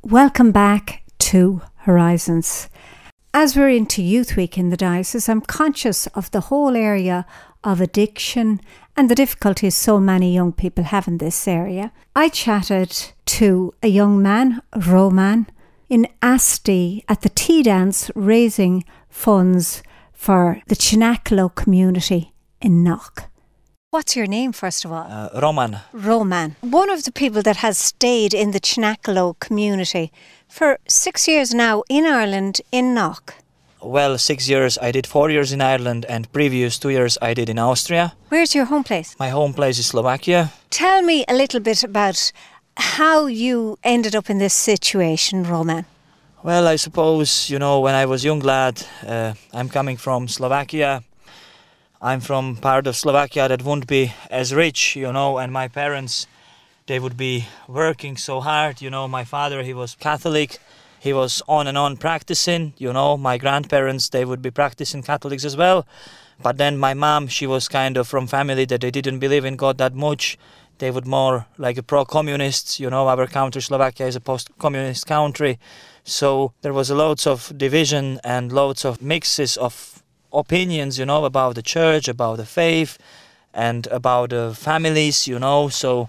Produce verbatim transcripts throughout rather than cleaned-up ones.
Welcome back to Horizons. As we're into Youth Week in the diocese, I'm conscious of the whole area of addiction and the difficulties so many young people have in this area. I chatted to a young man, Roman, in Asti at the tea dance raising funds for the Chinaklo community in Knock. What's your name, first of all? Uh, Roman. Roman. One of the people that has stayed in the Chinaklo community for six years now in Ireland, in Knock. Well, six years. I did four years in Ireland, and previous two years I did in Austria. Where's your home place? My home place is Slovakia. Tell me a little bit about how you ended up in this situation, Roman. Well, I suppose, you know, when I was a young lad, uh, I'm coming from Slovakia. I'm from part of Slovakia that won't be as rich, you know, and my parents, they would be working so hard. You know, my father, he was Catholic. He was on and on practicing, you know. My grandparents, they would be practicing Catholics as well. But then my mom, she was kind of from family that they didn't believe in God that much. They would more like a pro-communists, you know. Our country, Slovakia, is a post-communist country. So there was loads of division and loads of mixes of opinions, you know, about the church, about the faith, and about the families, you know. So,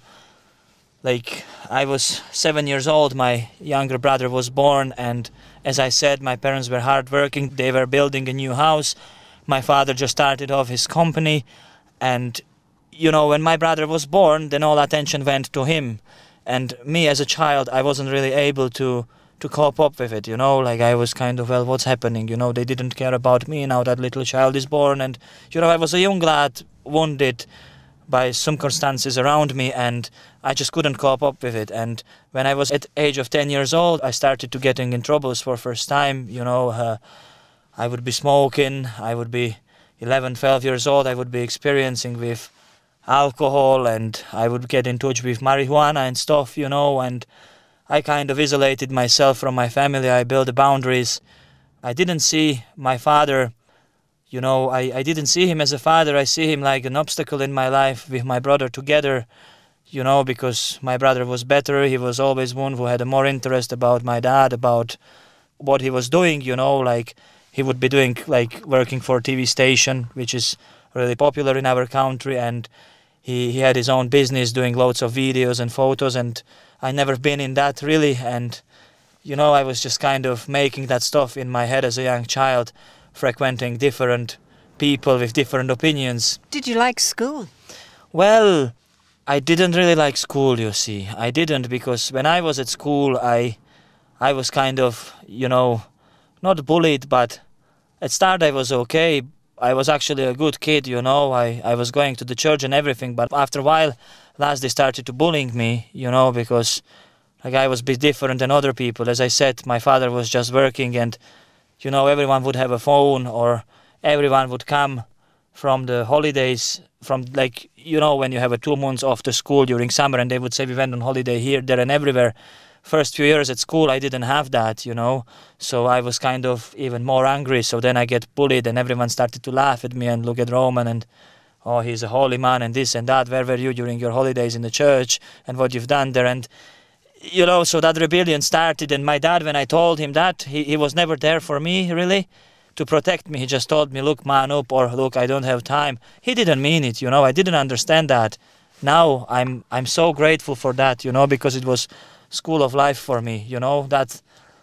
like, I was seven years old, my younger brother was born, and as I said, my parents were hardworking. They were building a new house. My father just started off his company, and, you know, when my brother was born, then all attention went to him. And me as a child, I wasn't really able to to cope up with it, you know, like I was kind of, well, what's happening, you know, they didn't care about me, now that little child is born, and, you know, I was a young lad, wounded by circumstances around me, and I just couldn't cope up with it. And when I was at the age of ten years old, I started to getting in troubles for first time, you know, uh, I would be smoking, I would be eleven, twelve years old, I would be experiencing with alcohol, and I would get in touch with marijuana and stuff, you know, and I kind of isolated myself from my family. I built the boundaries. I didn't see my father, you know, I, I didn't see him as a father. I see him like an obstacle in my life with my brother together, you know, because my brother was better. He was always one who had a more interest about my dad, about what he was doing, you know, like he would be doing, like working for a T V station, which is really popular in our country, and he, he had his own business doing loads of videos and photos, and I never been in that really, and you know, I was just kind of making that stuff in my head as a young child, frequenting different people with different opinions. Did you like school? Well, I didn't really like school, you see. I didn't, because when I was at school, I I was kind of, you know, not bullied, but at start I was okay. I was actually a good kid, you know, I, I was going to the church and everything, but after a while, last they started to bullying me, you know, because like I was a bit different than other people. As I said, my father was just working, and, you know, everyone would have a phone, or everyone would come from the holidays, from like, you know, when you have a two months off the school during summer, and they would say we went on holiday here, there and everywhere. First few years at school, I didn't have that, you know, so I was kind of even more angry. So then I get bullied, and everyone started to laugh at me and look at Roman and, oh, he's a holy man and this and that. Where were you during your holidays in the church and what you've done there? And, you know, so that rebellion started. And my dad, when I told him that, he, he was never there for me, really, to protect me. He just told me, look, man up, or look, I don't have time. He didn't mean it, you know, I didn't understand that. Now I'm I'm so grateful for that, you know, because it was school of life for me, you know, that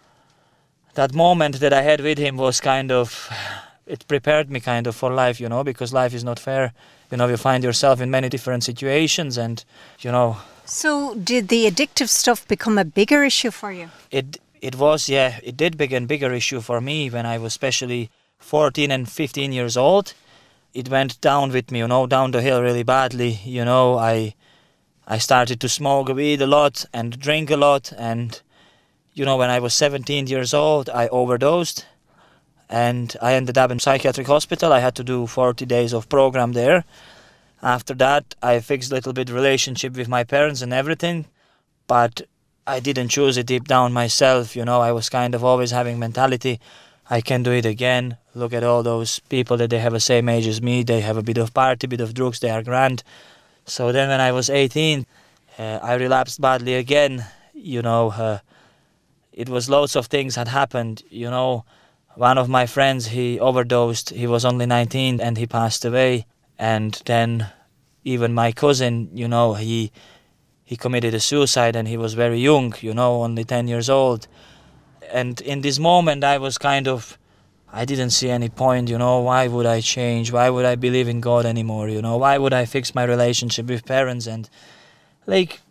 that moment that I had with him was kind of, it prepared me kind of for life, you know, because life is not fair. You know, you find yourself in many different situations, and, you know. So did the addictive stuff become a bigger issue for you? It it was, yeah, it did become a bigger issue for me when I was especially fourteen and fifteen years old. It went down with me, you know, down the hill really badly, you know. I I started to smoke weed a lot and drink a lot, and, you know, when I was seventeen years old, I overdosed, and I ended up in psychiatric hospital. I had to do forty days of program there. After that, I fixed a little bit relationship with my parents and everything, but I didn't choose it deep down myself, you know. I was kind of always having mentality, I can do it again. Look at all those people that they have the same age as me. They have a bit of party, bit of drugs, they are grand. So then when I was eighteen, uh, I relapsed badly again, you know. Uh, it was loads of things had happened, you know. One of my friends, he overdosed. He was only nineteen and he passed away. And then even my cousin, you know, he he committed a suicide and he was very young, you know, only ten years old. And in this moment I was kind of, I didn't see any point, you know, why would I change? Why would I believe in God anymore, you know? Why would I fix my relationship with parents? And like,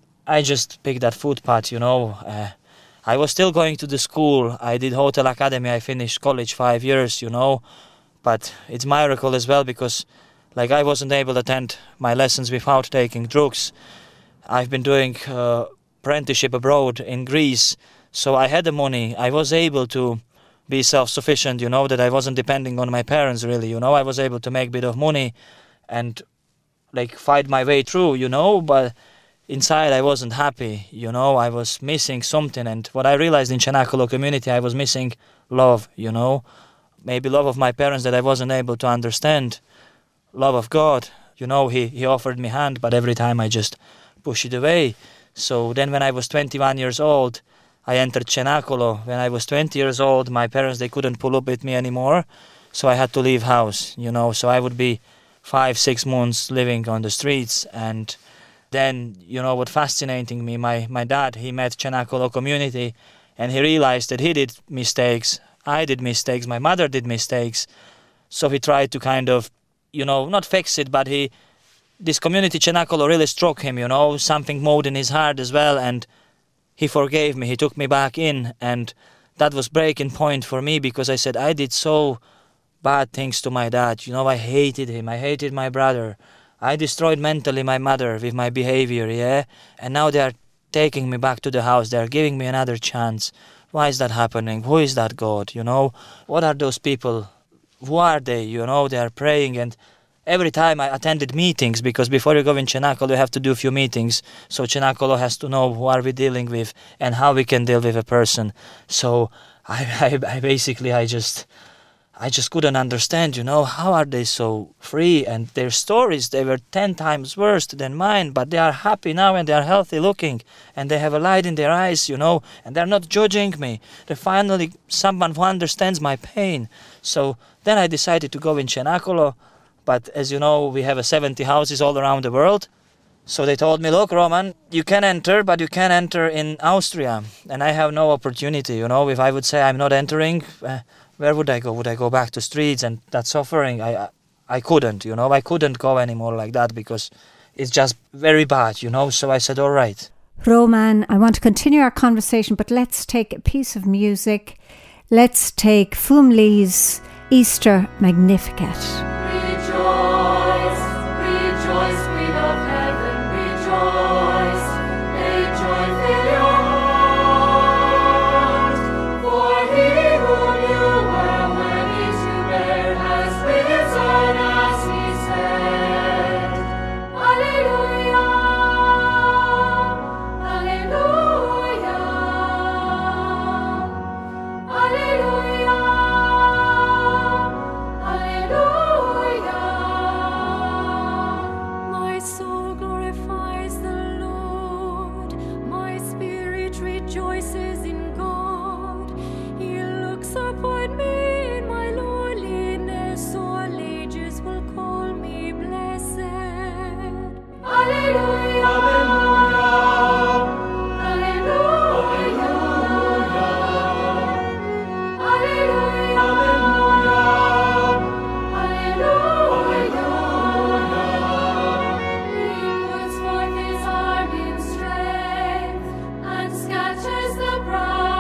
I just picked that footpath, you know. Uh, I was still going to the school. I did Hotel Academy. I finished college five years, you know. But it's miracle as well because, like, I wasn't able to attend my lessons without taking drugs. I've been doing uh, apprenticeship abroad in Greece. So I had the money. I was able to be self-sufficient, you know, that I wasn't depending on my parents, really, you know. I was able to make a bit of money and, like, fight my way through, you know. But inside I wasn't happy, you know, I was missing something. And what I realized in Cenacolo community, I was missing love, you know, maybe love of my parents that I wasn't able to understand, love of God, you know, he, he offered me hand, but every time I just push it away. So then when I was twenty-one years old, I entered Cenacolo. When I was twenty years old, my parents, they couldn't pull up with me anymore, so I had to leave house, you know, so I would be five, six months living on the streets. And then, you know, what fascinating me, my, my dad, he met Cenacolo community and he realized that he did mistakes. I did mistakes. My mother did mistakes. So he tried to kind of, you know, not fix it, but he, this community Cenacolo really struck him, you know, something moved in his heart as well. And he forgave me. He took me back in. And that was breaking point for me because I said, I did so bad things to my dad. You know, I hated him. I hated my brother. I destroyed mentally my mother with my behavior, yeah? And now they are taking me back to the house. They are giving me another chance. Why is that happening? Who is that God, you know? What are those people? Who are they, you know? They are praying. And every time I attended meetings, because before you go in Cenacolo, you have to do a few meetings. So Cenacolo has to know who are we dealing with and how we can deal with a person. So I, I, I basically, I just... I just couldn't understand, you know, how are they so free? And their stories, they were ten times worse than mine, but they are happy now and they are healthy looking and they have a light in their eyes, you know, and they're not judging me. They're finally someone who understands my pain. So then I decided to go in Cenacolo, but as you know, we have seventy houses all around the world. So they told me, look, Roman, you can enter, but you can't enter in Austria. And I have no opportunity, you know, if I would say I'm not entering... Uh, where would I go? Would I go back to streets and that suffering? I, I couldn't, you know, I couldn't go anymore like that because it's just very bad, you know. So I said, all right. Roman, I want to continue our conversation, but let's take a piece of music. Let's take Fum Lee's Easter Magnificat. Rejoice, rejoice, Queen of Heaven, rejoice. May joy fill your heart, for he whom you were worthy to bear has risen as he said. Alleluia, alleluia, alleluia, alleluia. My soul glorifies the Lord, my spirit rejoices in God. He looks upon me in my lowliness, all ages will call me blessed. Alleluia, alleluia, alleluia, alleluia, alleluia. He puts forth his arm in strength and scatters the proud.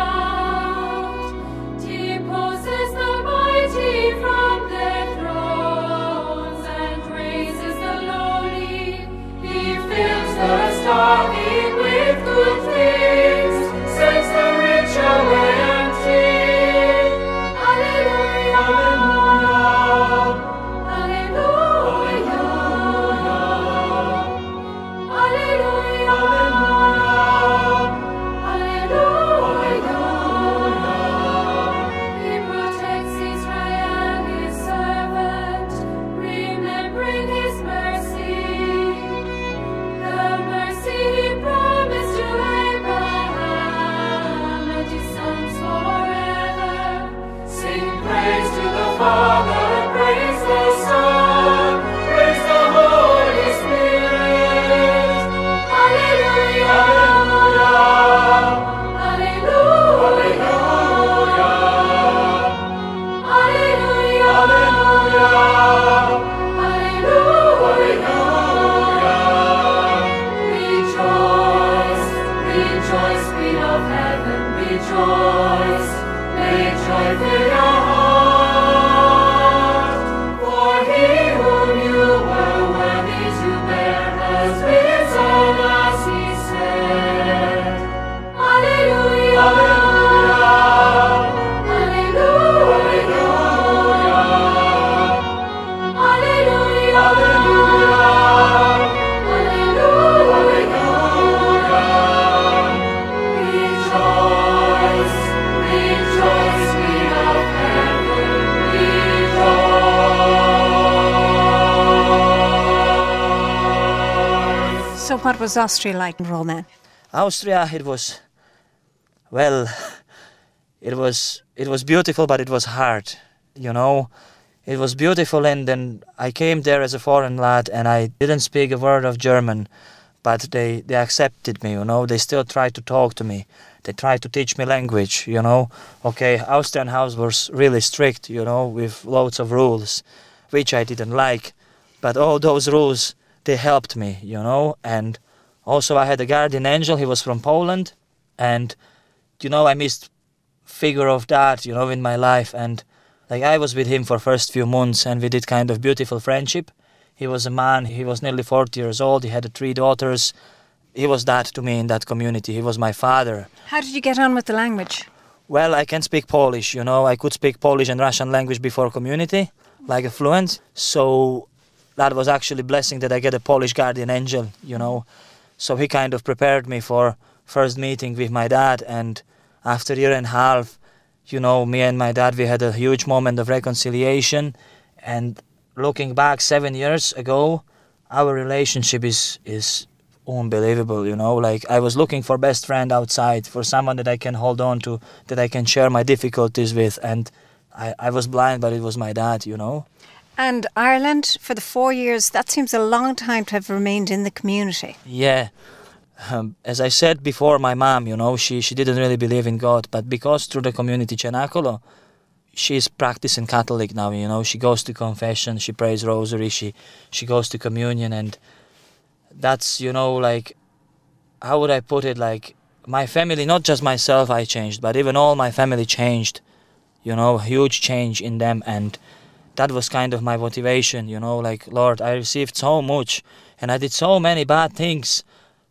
joys, Queen of heaven, rejoice. May joy fill your heart. For he whom you were worthy to bear has risen as he said. Alleluia. So what was Austria like in Roman? Austria, it was, well, it was it was beautiful, but it was hard, you know. It was beautiful, and then I came there as a foreign lad, and I didn't speak a word of German, but they, they accepted me, you know. They still tried to talk to me. They tried to teach me language, you know. Okay, Austrian house was really strict, you know, with loads of rules, which I didn't like. But all those rules, they helped me, you know. And also I had a guardian angel. He was from Poland, and, you know, I missed figure of that, you know, in my life. And like I was with him for first few months, and we did kind of beautiful friendship. He was a man, he was nearly forty years old, he had three daughters. He was that to me in that community. He was my father. How did you get on with the language? Well, I can speak Polish, you know. I could speak Polish and Russian language before community, like a fluent. So that was actually a blessing that I get a Polish guardian angel, you know. So he kind of prepared me for first meeting with my dad, and after a year and a half, you know, me and my dad, we had a huge moment of reconciliation. And looking back seven years ago, our relationship is is unbelievable, you know. Like, I was looking for best friend outside, for someone that I can hold on to, that I can share my difficulties with. And I, I was blind, but it was my dad, you know. And Ireland, for the four years, that seems a long time to have remained in the community. Yeah. Um, as I said before, my mom, you know, she, she didn't really believe in God, but because through the community Cenacolo, she's practicing Catholic now, you know. She goes to confession, she prays rosary, she, she goes to communion, and that's, you know, like, how would I put it, like, my family, not just myself I changed, but even all my family changed, you know, huge change in them. And that was kind of my motivation, you know, like, Lord, I received so much, and I did so many bad things.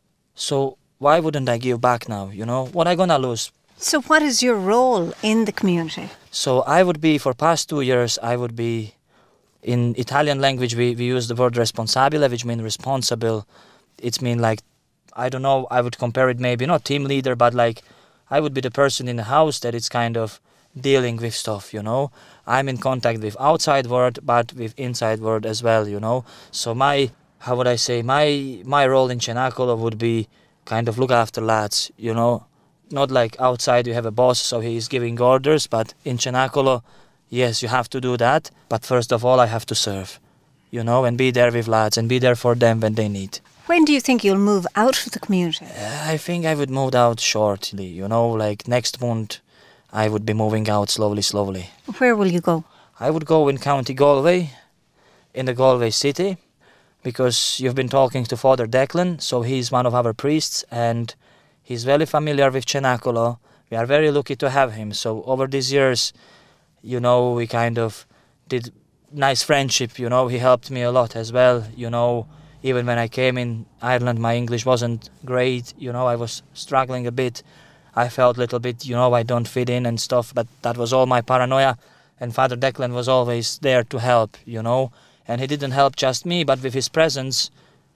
So why wouldn't I give back now, you know? What am I gonna lose? So what is your role in the community? So I would be, for past two years, I would be, in Italian language, we, we use the word responsabile, which means responsible. It's mean like, I don't know, I would compare it maybe, not team leader, but like, I would be the person in the house that is kind of dealing with stuff, you know. I'm in contact with outside world, but with inside world as well, you know. So my, how would I say, my my role in Cenacolo would be kind of look after lads, you know. Not like outside you have a boss, so he is giving orders, but in Cenacolo, yes, you have to do that. But first of all, I have to serve, you know, and be there with lads and be there for them when they need. When do you think you'll move out of the community? Uh, I think I would move out shortly, you know, like next month I would be moving out slowly, slowly. Where will you go? I would go in County Galway, in the Galway city, because you've been talking to Father Declan, so he's one of our priests, and he's very familiar with Cenacolo. We are very lucky to have him. So over these years, you know, we kind of did nice friendship, you know. He helped me a lot as well, you know. Even when I came in Ireland, my English wasn't great, you know, I was struggling a bit. I felt a little bit, you know, I don't fit in and stuff, but that was all my paranoia. And Father Declan was always there to help, you know. And he didn't help just me, but with his presence,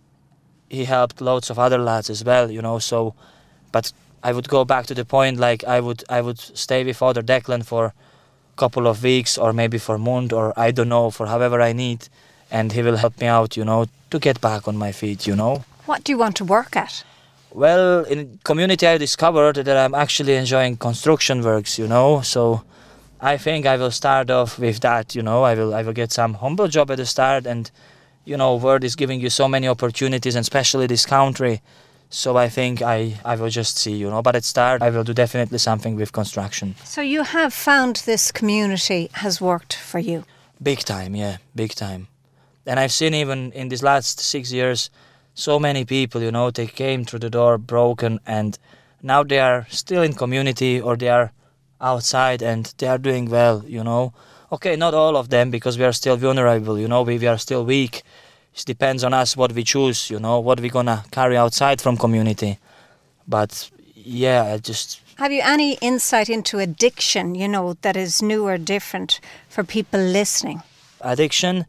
he helped loads of other lads as well, you know. So, but I would go back to the point, like I would I would stay with Father Declan for a couple of weeks, or maybe for a month, or I don't know, for however I need. And he will help me out, you know, to get back on my feet, you know. What do you want to work at? Well, in community I discovered that I'm actually enjoying construction works, you know. So I think I will start off with that, you know. I will I will get some humble job at the start, and, you know, Word is giving you so many opportunities, and especially this country. So I think I, I will just see, you know. But at start, I will do definitely something with construction. So you have found this community has worked for you? Big time, yeah, big time. And I've seen even in these last six years, so many people, you know, they came through the door broken, and Now they are still in community or they are outside and they are doing well, you know. Okay, not all of them, because we are still vulnerable, you know, we, we are still weak. It depends on us what we choose, you know, what we're gonna carry outside from community. But yeah, I just... Have you any insight into addiction, you know, that is new or different for people listening? Addiction,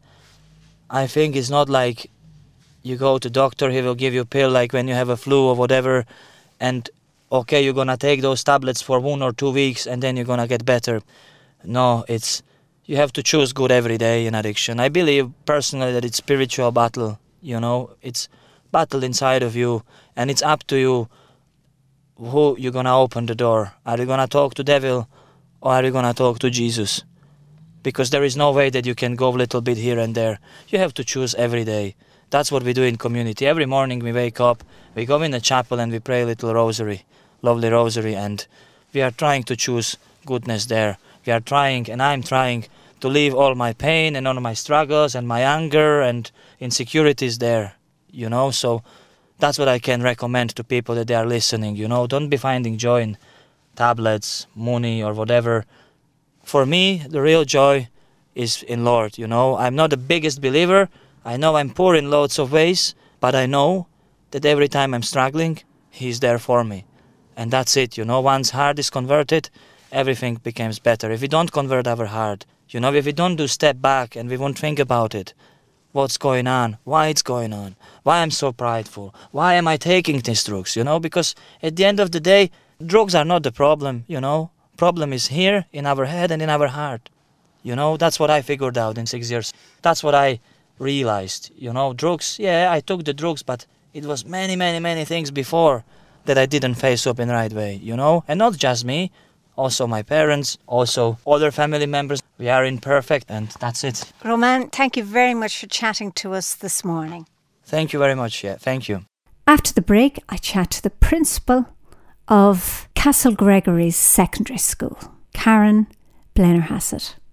I think, is not like you go to doctor, he will give you a pill like when you have a flu or whatever, and okay, you're gonna take those tablets for one or two weeks and then you're gonna get better. No, it's... You have to choose good every day in addiction. I believe personally that it's spiritual battle, you know. It's battle inside of you, and it's up to you who you're going to open the door. Are you going to talk to devil or are you going to talk to Jesus? Because there is no way that you can go a little bit here and there. You have to choose every day. That's what we do in community. Every morning we wake up, we go in the chapel and we pray a little rosary, lovely rosary, and we are trying to choose goodness there. We are trying, and I'm trying, to leave all my pain and all my struggles and my anger and insecurities there, you know. So that's what I can recommend to people that they are listening, you know. Don't be finding joy in tablets, money or whatever. For me, the real joy is in Lord, you know. I'm not the biggest believer. I know I'm poor in lots of ways, but I know that every time I'm struggling, He's there for me. And that's it, you know. Once heart is converted, everything becomes better. If we don't convert our heart, you know, if we don't do step back and we won't think about it, what's going on, why it's going on, why I'm so prideful, why am I taking these drugs, you know, because at the end of the day, drugs are not the problem, you know. Problem is here in our head and in our heart, you know. That's what I figured out in six years. That's what I realized, you know. Drugs, yeah, I took the drugs, but it was many, many, many things before that I didn't face up in the right way, you know. And not just me, also my parents, also other family members. We are imperfect, and that's it. Roman, thank you very much for chatting to us this morning. Thank you very much, yeah, thank you. After the break, I chat to the principal of Castle Gregory's Secondary School, Karen Blennerhassett.